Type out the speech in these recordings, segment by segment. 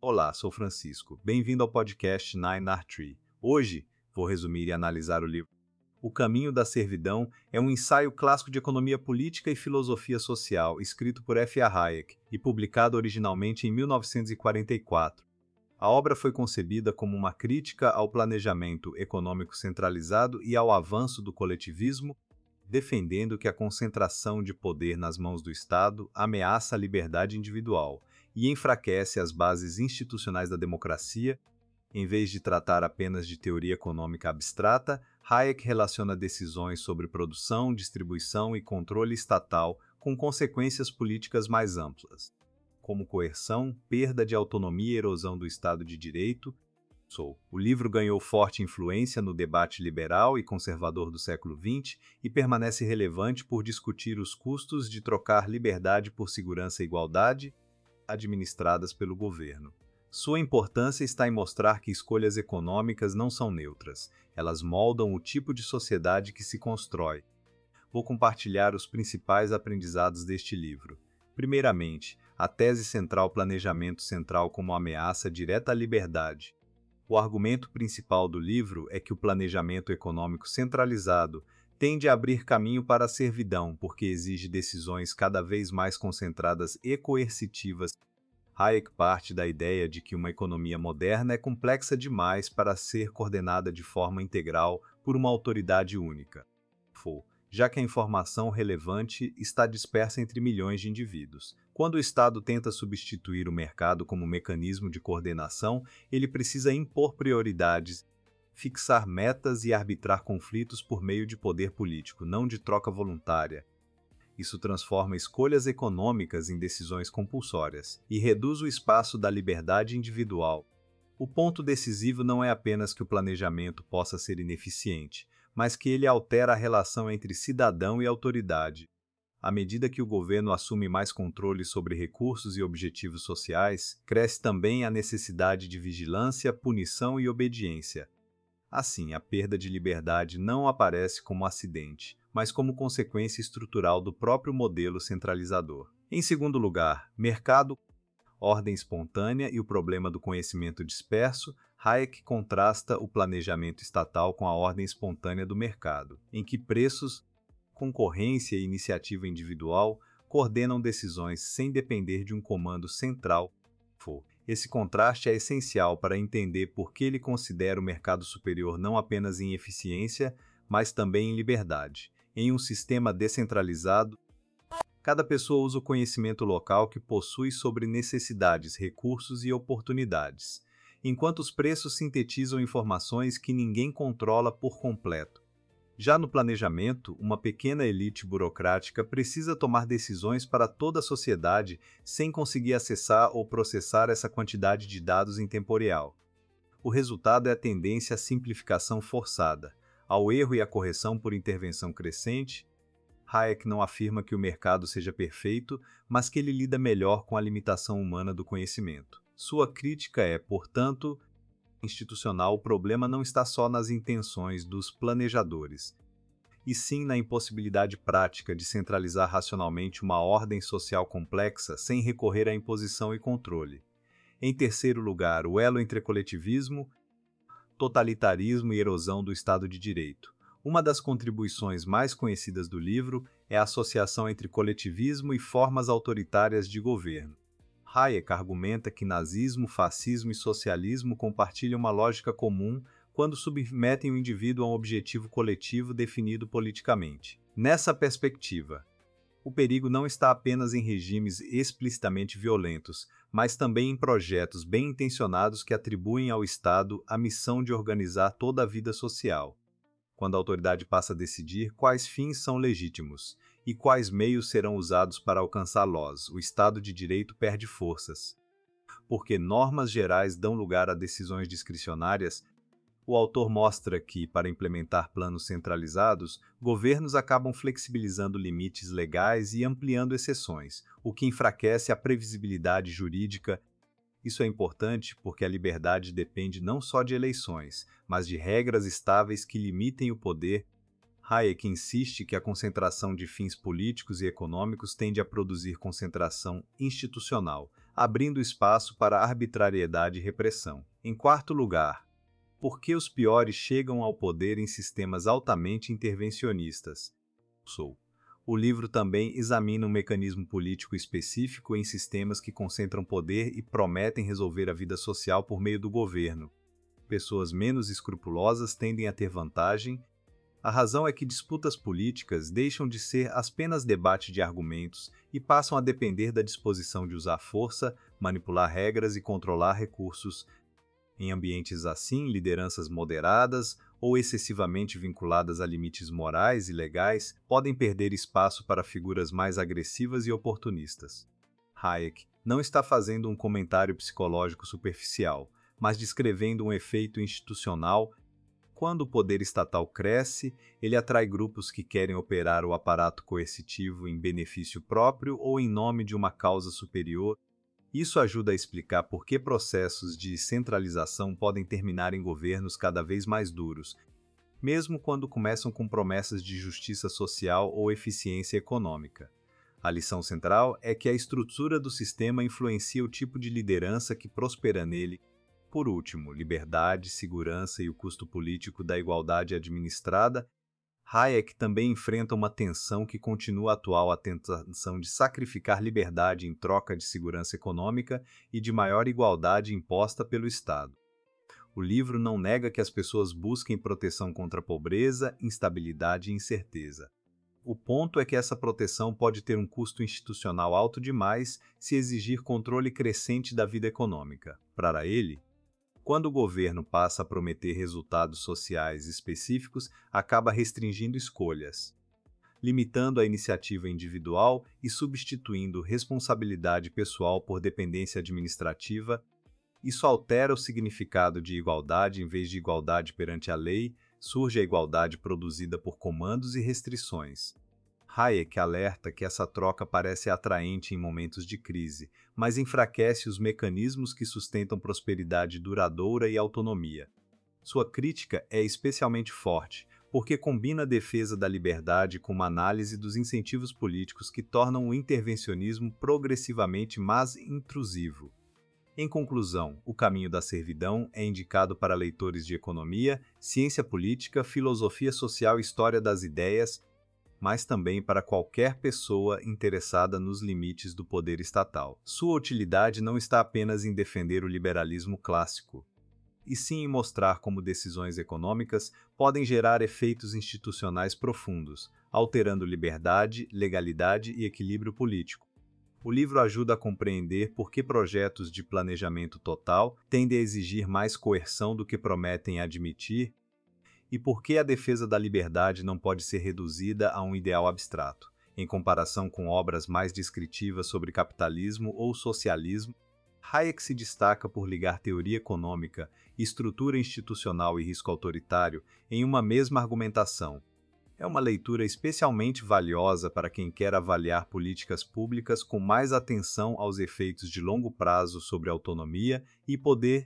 Olá, sou Francisco. Bem-vindo ao podcast Nine Art Tree. Hoje vou resumir e analisar o livro O Caminho da Servidão. É um ensaio clássico de economia política e filosofia social, escrito por F. A. Hayek e publicado originalmente em 1944. A obra foi concebida como uma crítica ao planejamento econômico centralizado e ao avanço do coletivismo, defendendo que a concentração de poder nas mãos do Estado ameaça a liberdade individual e enfraquece as bases institucionais da democracia. Em vez de tratar apenas de teoria econômica abstrata, Hayek relaciona decisões sobre produção, distribuição e controle estatal com consequências políticas mais amplas, como coerção, perda de autonomia e erosão do Estado de Direito. O livro ganhou forte influência no debate liberal e conservador do século XX e permanece relevante por discutir os custos de trocar liberdade por segurança e igualdade, administradas pelo governo. Sua importância está em mostrar que escolhas econômicas não são neutras, elas moldam o tipo de sociedade que se constrói. Vou compartilhar os principais aprendizados deste livro. Primeiramente, a tese central planejamento central como ameaça direta à liberdade. O argumento principal do livro é que o planejamento econômico centralizado tende a abrir caminho para a servidão, porque exige decisões cada vez mais concentradas e coercitivas. Hayek parte da ideia de que uma economia moderna é complexa demais para ser coordenada de forma integral por uma autoridade única, já que a informação relevante está dispersa entre milhões de indivíduos. Quando o Estado tenta substituir o mercado como mecanismo de coordenação, ele precisa impor prioridades, fixar metas e arbitrar conflitos por meio de poder político, não de troca voluntária. Isso transforma escolhas econômicas em decisões compulsórias e reduz o espaço da liberdade individual. O ponto decisivo não é apenas que o planejamento possa ser ineficiente, mas que ele altera a relação entre cidadão e autoridade. À medida que o governo assume mais controle sobre recursos e objetivos sociais, cresce também a necessidade de vigilância, punição e obediência. Assim, a perda de liberdade não aparece como acidente, mas como consequência estrutural do próprio modelo centralizador. Em segundo lugar, mercado, ordem espontânea e o problema do conhecimento disperso. Hayek contrasta o planejamento estatal com a ordem espontânea do mercado, em que preços, concorrência e iniciativa individual coordenam decisões sem depender de um comando central. Esse contraste é essencial para entender por que ele considera o mercado superior não apenas em eficiência, mas também em liberdade. Em um sistema descentralizado, cada pessoa usa o conhecimento local que possui sobre necessidades, recursos e oportunidades, enquanto os preços sintetizam informações que ninguém controla por completo. Já no planejamento, uma pequena elite burocrática precisa tomar decisões para toda a sociedade sem conseguir acessar ou processar essa quantidade de dados em tempo real. O resultado é a tendência à simplificação forçada, ao erro e à correção por intervenção crescente. Hayek não afirma que o mercado seja perfeito, mas que ele lida melhor com a limitação humana do conhecimento. Sua crítica é, portanto, institucional. O problema não está só nas intenções dos planejadores, e sim na impossibilidade prática de centralizar racionalmente uma ordem social complexa sem recorrer à imposição e controle. Em terceiro lugar, o elo entre coletivismo, totalitarismo e erosão do Estado de Direito. Uma das contribuições mais conhecidas do livro é a associação entre coletivismo e formas autoritárias de governo. Hayek argumenta que nazismo, fascismo e socialismo compartilham uma lógica comum quando submetem o indivíduo a um objetivo coletivo definido politicamente. Nessa perspectiva, o perigo não está apenas em regimes explicitamente violentos, mas também em projetos bem intencionados que atribuem ao Estado a missão de organizar toda a vida social. Quando a autoridade passa a decidir quais fins são legítimos e quais meios serão usados para alcançá-los, o Estado de Direito perde forças. Porque normas gerais dão lugar a decisões discricionárias, o autor mostra que, para implementar planos centralizados, governos acabam flexibilizando limites legais e ampliando exceções, o que enfraquece a previsibilidade jurídica. Isso é importante porque a liberdade depende não só de eleições, mas de regras estáveis que limitem o poder. Hayek insiste que a concentração de fins políticos e econômicos tende a produzir concentração institucional, abrindo espaço para arbitrariedade e repressão. Em quarto lugar, por que os piores chegam ao poder em sistemas altamente intervencionistas? O livro também examina um mecanismo político específico em sistemas que concentram poder e prometem resolver a vida social por meio do governo. Pessoas menos escrupulosas tendem a ter vantagem. A razão é que disputas políticas deixam de ser apenas debate de argumentos e passam a depender da disposição de usar força, manipular regras e controlar recursos. Em ambientes assim, lideranças moderadas ou excessivamente vinculadas a limites morais e legais podem perder espaço para figuras mais agressivas e oportunistas. Hayek não está fazendo um comentário psicológico superficial, mas descrevendo um efeito institucional. Quando o poder estatal cresce, ele atrai grupos que querem operar o aparato coercitivo em benefício próprio ou em nome de uma causa superior. Isso ajuda a explicar por que processos de centralização podem terminar em governos cada vez mais duros, mesmo quando começam com promessas de justiça social ou eficiência econômica. A lição central é que a estrutura do sistema influencia o tipo de liderança que prospera nele. Por último, liberdade, segurança e o custo político da igualdade administrada. Hayek também enfrenta uma tensão que continua atual, a tentação de sacrificar liberdade em troca de segurança econômica e de maior igualdade imposta pelo Estado. O livro não nega que as pessoas busquem proteção contra a pobreza, instabilidade e incerteza. O ponto é que essa proteção pode ter um custo institucional alto demais se exigir controle crescente da vida econômica. Para ele, quando o governo passa a prometer resultados sociais específicos, acaba restringindo escolhas, limitando a iniciativa individual e substituindo responsabilidade pessoal por dependência administrativa. Isso altera o significado de igualdade. Em vez de igualdade perante a lei, surge a igualdade produzida por comandos e restrições. Hayek alerta que essa troca parece atraente em momentos de crise, mas enfraquece os mecanismos que sustentam prosperidade duradoura e autonomia. Sua crítica é especialmente forte, porque combina a defesa da liberdade com uma análise dos incentivos políticos que tornam o intervencionismo progressivamente mais intrusivo. Em conclusão, O Caminho da Servidão é indicado para leitores de economia, ciência política, filosofia social e história das ideias, mas também para qualquer pessoa interessada nos limites do poder estatal. Sua utilidade não está apenas em defender o liberalismo clássico, e sim em mostrar como decisões econômicas podem gerar efeitos institucionais profundos, alterando liberdade, legalidade e equilíbrio político. O livro ajuda a compreender por que projetos de planejamento total tendem a exigir mais coerção do que prometem admitir, e por que a defesa da liberdade não pode ser reduzida a um ideal abstrato, em comparação com obras mais descritivas sobre capitalismo ou socialismo. Hayek se destaca por ligar teoria econômica, estrutura institucional e risco autoritário em uma mesma argumentação. É uma leitura especialmente valiosa para quem quer avaliar políticas públicas com mais atenção aos efeitos de longo prazo sobre autonomia e poder.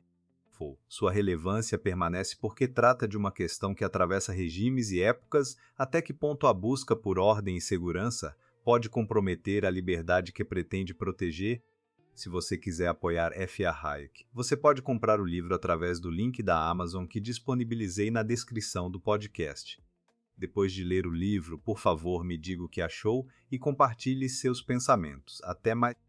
Sua relevância permanece porque trata de uma questão que atravessa regimes e épocas. Até que ponto a busca por ordem e segurança pode comprometer a liberdade que pretende proteger? Se você quiser apoiar F.A. Hayek, você pode comprar o livro através do link da Amazon que disponibilizei na descrição do podcast. Depois de ler o livro, por favor, me diga o que achou e compartilhe seus pensamentos. Até mais.